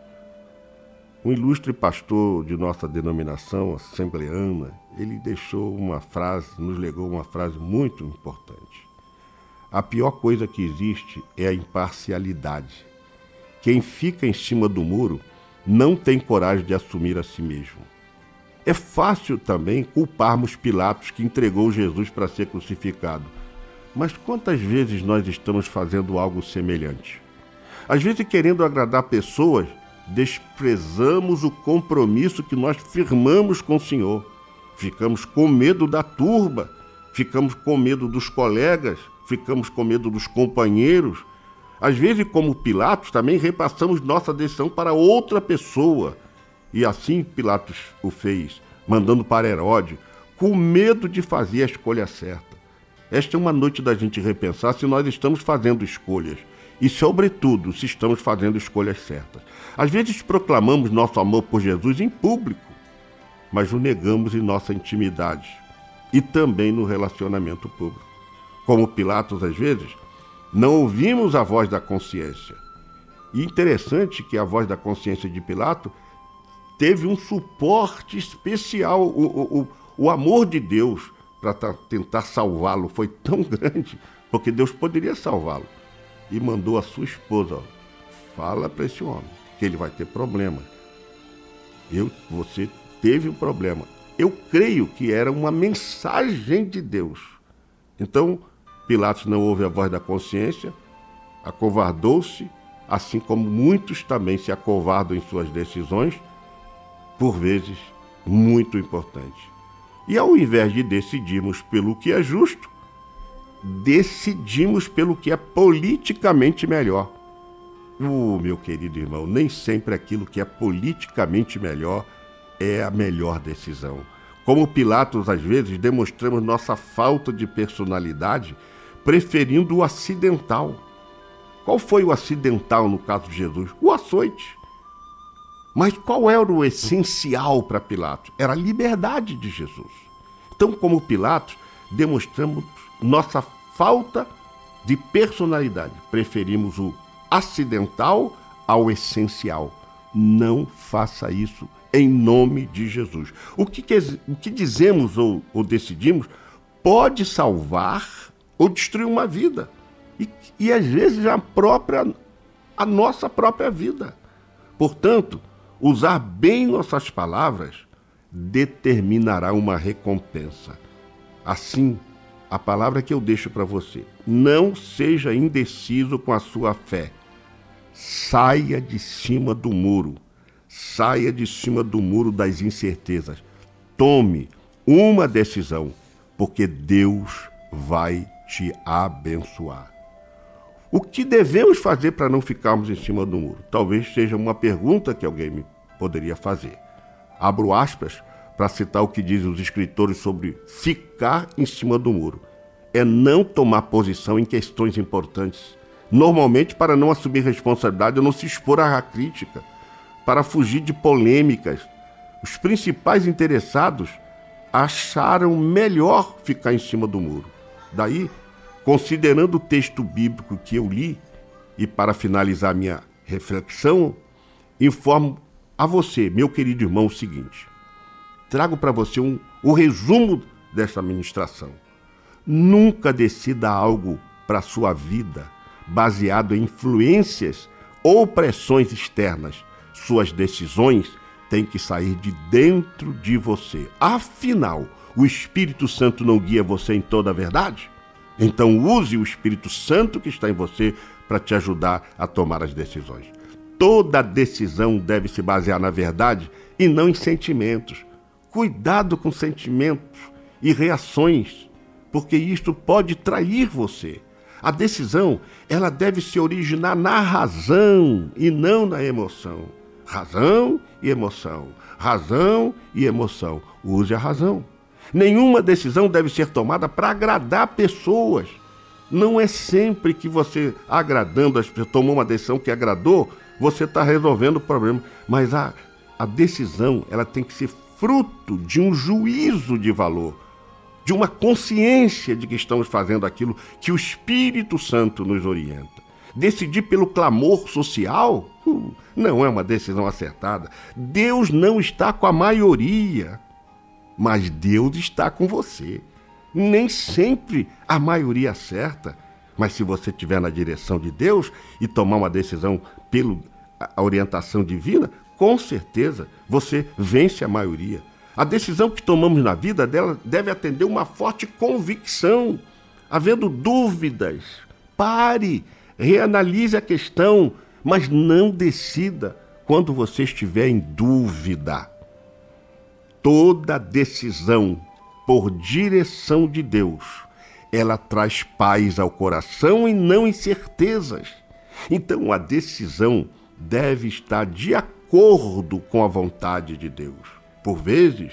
S3: Um ilustre pastor de nossa denominação, assembleana, ele deixou uma frase, nos legou uma frase muito importante. A pior coisa que existe é a imparcialidade. Quem fica em cima do muro não tem coragem de assumir a si mesmo. É fácil também culparmos Pilatos, que entregou Jesus para ser crucificado. Mas quantas vezes nós estamos fazendo algo semelhante? Às vezes, querendo agradar pessoas, desprezamos o compromisso que nós firmamos com o Senhor. Ficamos com medo da turba, ficamos com medo dos colegas, ficamos com medo dos companheiros. Às vezes, como Pilatos, também repassamos nossa decisão para outra pessoa. E assim Pilatos o fez, mandando para Herodes, com medo de fazer a escolha certa. Esta é uma noite da gente repensar se nós estamos fazendo escolhas e, sobretudo, se estamos fazendo escolhas certas. Às vezes proclamamos nosso amor por Jesus em público, mas o negamos em nossa intimidade e também no relacionamento público. Como Pilatos, às vezes, não ouvimos a voz da consciência. E interessante que a voz da consciência de Pilatos teve um suporte especial. O amor de Deus para tentar salvá-lo foi tão grande, porque Deus poderia salvá-lo. E mandou a sua esposa: fala para esse homem que ele vai ter problemas. Você teve um problema. Eu creio que era uma mensagem de Deus. Então, Pilatos não ouve a voz da consciência, acovardou-se, assim como muitos também se acovardam em suas decisões, por vezes muito importantes. E ao invés de decidirmos pelo que é justo, decidimos pelo que é politicamente melhor. Meu querido irmão, nem sempre aquilo que é politicamente melhor é a melhor decisão. Como Pilatos, às vezes, demonstramos nossa falta de personalidade, preferindo o acidental. Qual foi o acidental no caso de Jesus? O açoite. Mas qual era o essencial para Pilatos? Era a liberdade de Jesus. Então, como Pilatos, demonstramos nossa falta de personalidade. Preferimos o acidental ao essencial. Não faça isso em nome de Jesus. O que dizemos ou decidimos pode salvar ou destruir uma vida. E às vezes a nossa própria vida. Portanto, usar bem nossas palavras determinará uma recompensa. Assim, a palavra que eu deixo para você: não seja indeciso com a sua fé. Saia de cima do muro. Saia de cima do muro das incertezas. Tome uma decisão, porque Deus vai te abençoar. O que devemos fazer para não ficarmos em cima do muro? Talvez seja uma pergunta que alguém me poderia fazer. Abro aspas para citar o que dizem os escritores sobre ficar em cima do muro. É não tomar posição em questões importantes, normalmente para não assumir responsabilidade ou não se expor à crítica, para fugir de polêmicas. Os principais interessados acharam melhor ficar em cima do muro. Daí, considerando o texto bíblico que eu li, e para finalizar minha reflexão, informo a você, meu querido irmão, o seguinte: trago para você o resumo desta ministração. Nunca decida algo para a sua vida baseado em influências ou pressões externas. Suas decisões têm que sair de dentro de você. Afinal, o Espírito Santo não guia você em toda a verdade? Então use o Espírito Santo que está em você para te ajudar a tomar as decisões. Toda decisão deve se basear na verdade e não em sentimentos. Cuidado com sentimentos e reações, porque isto pode trair você. A decisão, ela deve se originar na razão e não na emoção. Razão e emoção. Razão e emoção. Use a razão. Nenhuma decisão deve ser tomada para agradar pessoas. Não é sempre que você, agradando as pessoas, tomou uma decisão que agradou, você está resolvendo o problema. Mas a decisão, ela tem que ser fruto de um juízo de valor, de uma consciência de que estamos fazendo aquilo que o Espírito Santo nos orienta. Decidir pelo clamor social não é uma decisão acertada. Deus não está com a maioria, mas Deus está com você. Nem sempre a maioria acerta, mas se você estiver na direção de Deus e tomar uma decisão pela orientação divina, com certeza você vence a maioria. A decisão que tomamos na vida dela deve atender uma forte convicção. Havendo dúvidas, pare, reanalise a questão, mas não decida quando você estiver em dúvida. Toda decisão por direção de Deus, ela traz paz ao coração e não incertezas. Então a decisão deve estar de acordo com a vontade de Deus. Por vezes,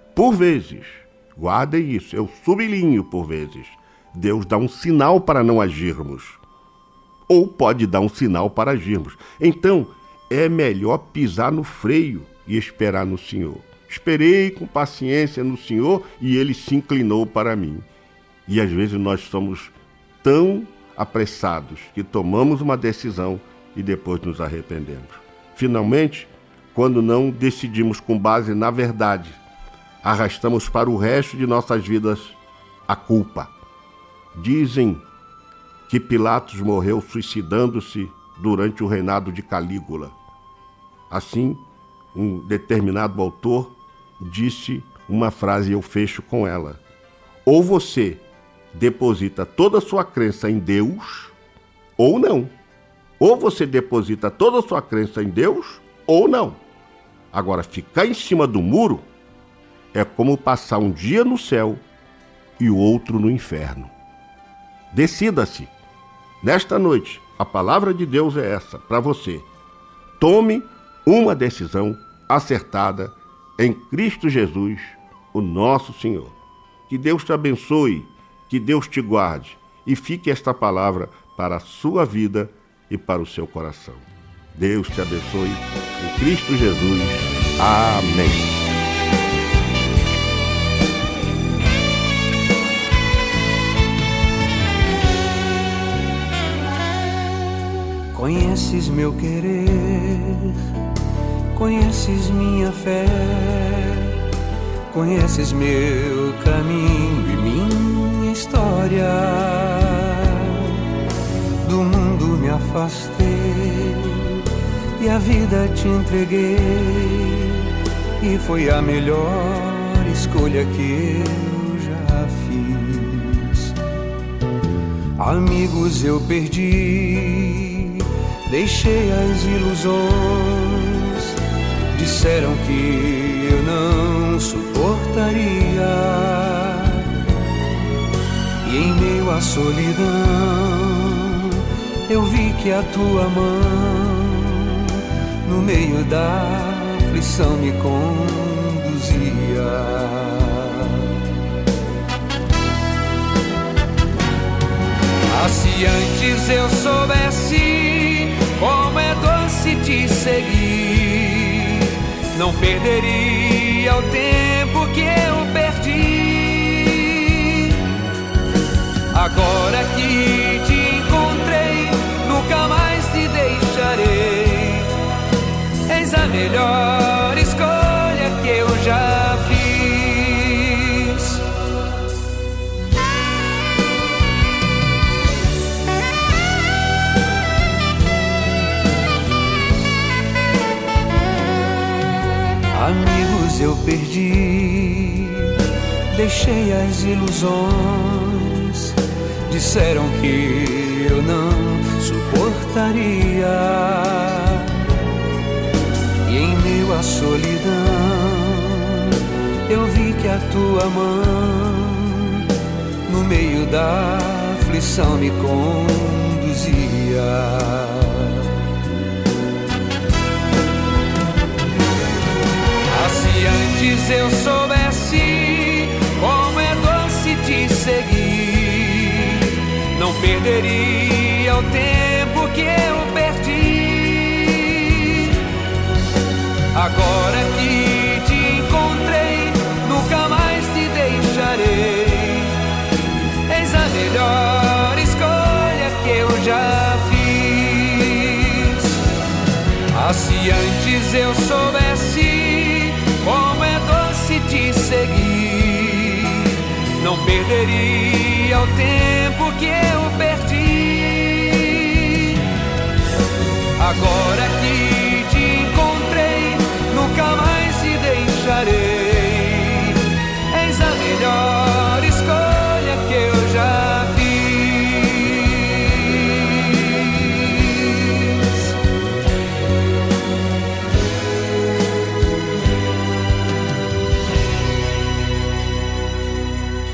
S3: guardem isso, eu sublinho por vezes, Deus dá um sinal para não agirmos. ou pode dar um sinal para agirmos. Então, é melhor pisar no freio e esperar no Senhor. Esperei com paciência no Senhor e Ele se inclinou para mim. E às vezes nós somos tão apressados que tomamos uma decisão e depois nos arrependemos. Finalmente, quando não decidimos com base na verdade, arrastamos para o resto de nossas vidas a culpa. Dizem que Pilatos morreu suicidando-se durante o reinado de Calígula. Assim, um determinado autor disse uma frase e eu fecho com ela. Ou você deposita toda a sua crença em Deus, ou não. Ou você deposita toda a sua crença em Deus, ou não. Agora, ficar em cima do muro é como passar um dia no céu e o outro no inferno. Decida-se. Nesta noite, a palavra de Deus é essa, para você. Tome uma decisão acertada em Cristo Jesus, o nosso Senhor. Que Deus te abençoe, que Deus te guarde e fique esta palavra para a sua vida e para o seu coração. Deus te abençoe em Cristo Jesus. Amém.
S9: Conheces meu querer, conheces minha fé, conheces meu caminho e minha história. Do mundo me afastei e a vida te entreguei, e foi a melhor escolha que eu já fiz. Amigos eu perdi, deixei as ilusões, disseram que eu não suportaria, e em meio à solidão eu vi que a tua mão no meio da aflição me conduzia. Ah, se antes eu soubesse como é doce te seguir, não perderia o tempo que eu perdi. Agora que te encontrei, nunca mais te deixarei. Eis a melhor escolha que eu já fiz. Amigos eu perdi, deixei as ilusões, disseram que eu não suportaria, e em meio à solidão eu vi que a tua mão no meio da aflição me conduzia. Se antes eu soubesse como é doce te seguir, não perderia o tempo que eu perdi. Agora que te encontrei, nunca mais te deixarei. Eis a melhor escolha que eu já fiz. Ah, se antes eu soubesse como é doce te seguir, não perderia o tempo que eu perdi. Agora que te encontrei, nunca mais te deixarei. Eis a melhor escolha que eu já fiz.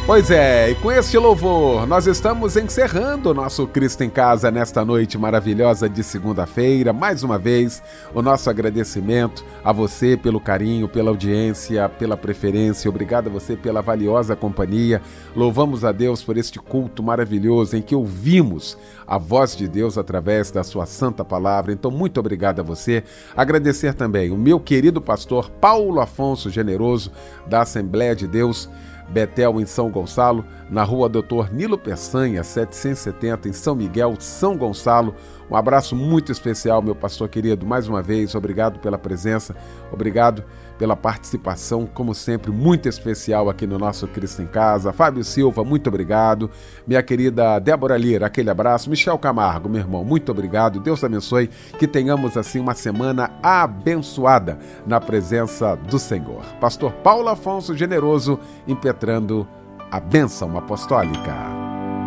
S2: Pois é, e com este louvor, nós estamos encerrando o nosso Cristo em Casa nesta noite maravilhosa de segunda-feira. Mais uma vez, o nosso agradecimento a você pelo carinho, pela audiência, pela preferência. Obrigado a você pela valiosa companhia. Louvamos a Deus por este culto maravilhoso em que ouvimos a voz de Deus através da sua santa palavra. Então, muito obrigado a você. Agradecer também o meu querido pastor Paulo Afonso Generoso, da Assembleia de Deus Betel, em São Gonçalo, na rua Dr. Nilo Peçanha, 770, em São Miguel, São Gonçalo. Um abraço muito especial, meu pastor querido. Mais uma vez, obrigado pela presença, obrigado pela participação, como sempre, muito especial aqui no nosso Cristo em Casa. Fábio Silva, muito obrigado. Minha querida Débora Lira, aquele abraço. Michel Camargo, meu irmão, muito obrigado. Deus abençoe, que tenhamos assim uma semana abençoada na presença do Senhor. Pastor Paulo Afonso Generoso, impetrando a bênção apostólica.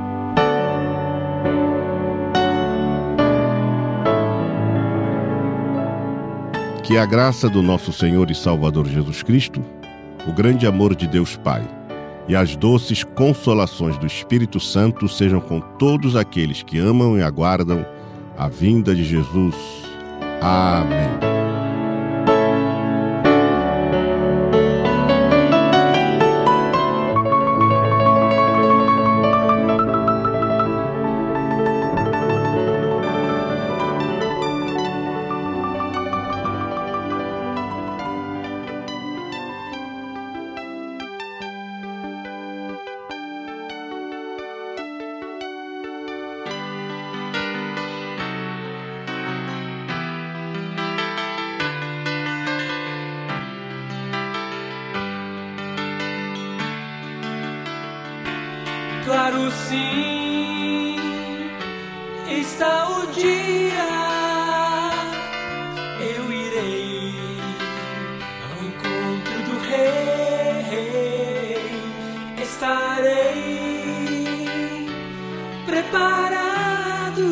S3: Que a graça do nosso Senhor e Salvador Jesus Cristo, o grande amor de Deus Pai e as doces consolações do Espírito Santo sejam com todos aqueles que amam e aguardam a vinda de Jesus. Amém.
S9: Claro, sim, está o dia, eu irei ao encontro do Rei, estarei preparado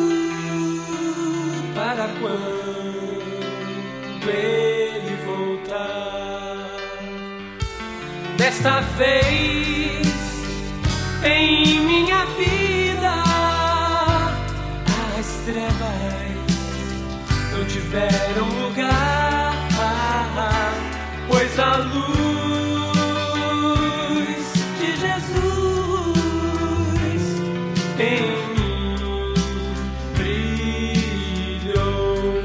S9: para quando Ele voltar. Desta vez em minha vida as trevas não tiveram lugar, pois a luz de Jesus em mim brilhou.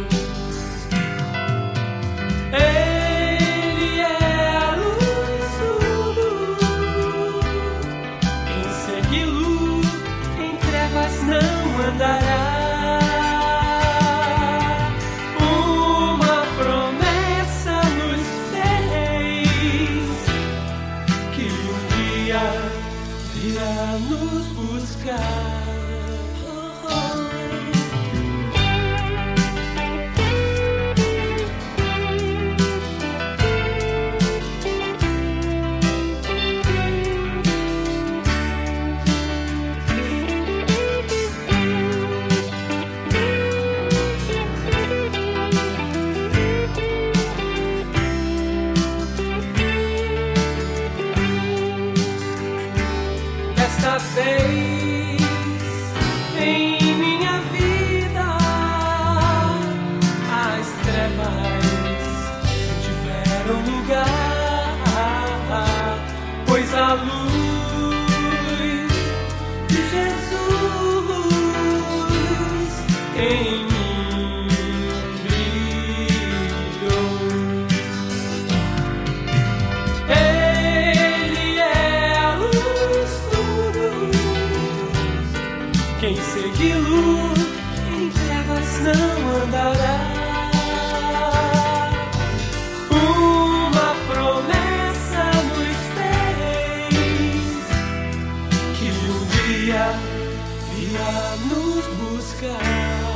S9: Ele é a luz do mundo, segui-lo em trevas não andará. Uma promessa nos fez que um dia virá nos buscar. Desta vez em minha vida as trevas não tiveram lugar, pois a luz de Jesus em mim brilhou. Ele é a luz do mundo, quem segui-lo em trevas não andará. Uma promessa nos fez que um dia virá nos buscar.